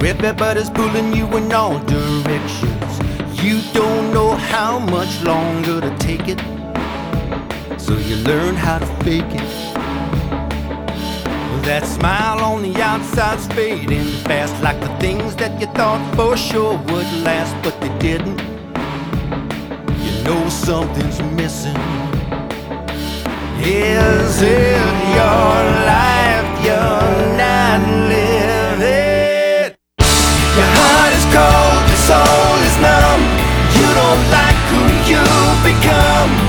Everybody's pulling you in all directions. You don't know how much longer to take it, so you learn how to fake it. That smile on the outside's fading fast, like the things that you thought for sure would last, but they didn't. You know something's missing. Is it your life you're not living? Your heart is cold, your soul is numb. You don't like who you've become.